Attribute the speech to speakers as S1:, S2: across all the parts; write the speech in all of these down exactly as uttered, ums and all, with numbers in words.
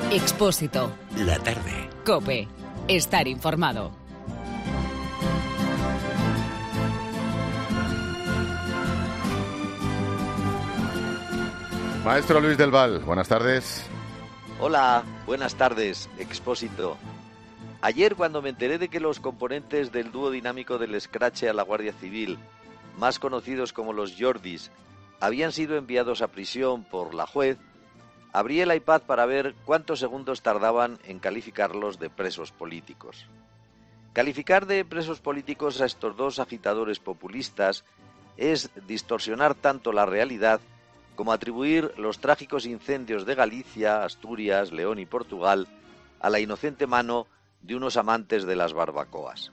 S1: Expósito.
S2: La tarde.
S1: COPE. Estar informado.
S3: Maestro Luis del Val, buenas tardes.
S4: Hola, buenas tardes, Expósito. Ayer, cuando me enteré de que los componentes del dúo dinámico del Escrache a la Guardia Civil, más conocidos como los Jordis, habían sido enviados a prisión por la juez, abrí el iPad para ver cuántos segundos tardaban en calificarlos de presos políticos. Calificar de presos políticos a estos dos agitadores populistas es distorsionar tanto la realidad como atribuir los trágicos incendios de Galicia, Asturias, León y Portugal a la inocente mano de unos amantes de las barbacoas.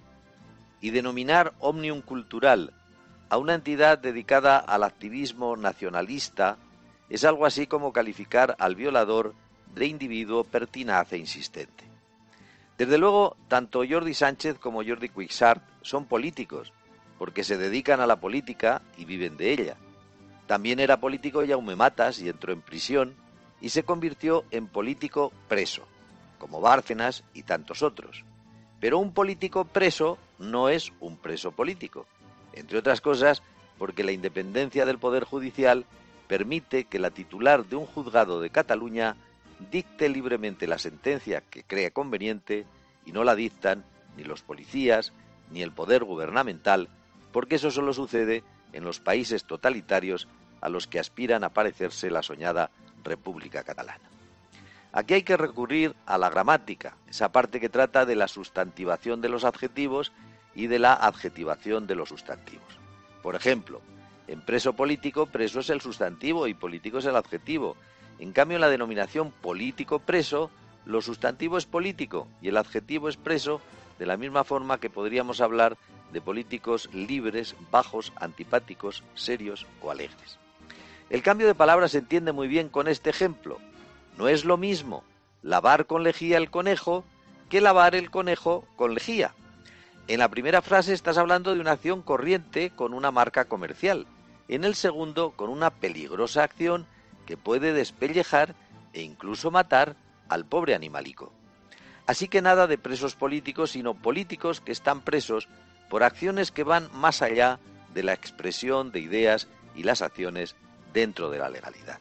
S4: Y denominar Òmnium Cultural a una entidad dedicada al activismo nacionalista es algo así como calificar al violador de individuo pertinaz e insistente. Desde luego, tanto Jordi Sánchez como Jordi Cuixart son políticos, porque se dedican a la política y viven de ella. También era político Jaume Matas y entró en prisión y se convirtió en político preso, como Bárcenas y tantos otros. Pero un político preso no es un preso político, entre otras cosas porque la independencia del Poder Judicial permite que la titular de un juzgado de Cataluña dicte libremente la sentencia que crea conveniente y no la dictan ni los policías ni el poder gubernamental, porque eso solo sucede en los países totalitarios a los que aspiran a parecerse la soñada República Catalana. Aquí hay que recurrir a la gramática, esa parte que trata de la sustantivación de los adjetivos y de la adjetivación de los sustantivos. Por ejemplo, en preso político, preso es el sustantivo y político es el adjetivo. En cambio, en la denominación político preso, lo sustantivo es político y el adjetivo es preso, de la misma forma que podríamos hablar de políticos libres, bajos, antipáticos, serios o alegres. El cambio de palabras se entiende muy bien con este ejemplo. No es lo mismo lavar con lejía el conejo que lavar el conejo con lejía. En la primera frase estás hablando de una acción corriente con una marca comercial. En el segundo, con una peligrosa acción que puede despellejar e incluso matar al pobre animalico. Así que nada de presos políticos, sino políticos que están presos por acciones que van más allá de la expresión de ideas y las acciones dentro de la legalidad.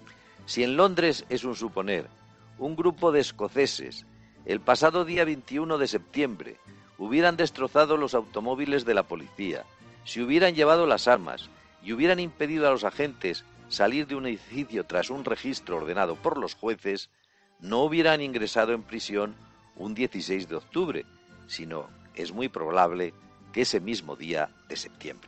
S4: Si en Londres, es un suponer, un grupo de escoceses, el pasado día veintiuno de septiembre, hubieran destrozado los automóviles de la policía, si hubieran llevado las armas y hubieran impedido a los agentes salir de un edificio tras un registro ordenado por los jueces, no hubieran ingresado en prisión un dieciséis de octubre, sino es muy probable que ese mismo día de septiembre.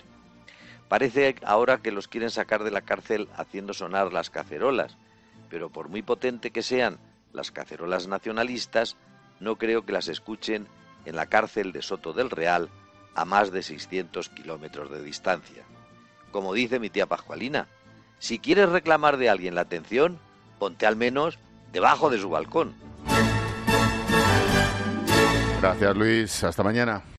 S4: Parece ahora que los quieren sacar de la cárcel haciendo sonar las cacerolas, pero por muy potente que sean las cacerolas nacionalistas, no creo que las escuchen en la cárcel de Soto del Real, a más de seiscientos kilómetros de distancia. Como dice mi tía Pascualina, si quieres reclamar de alguien la atención, ponte al menos debajo de su balcón.
S3: Gracias, Luis. Hasta mañana.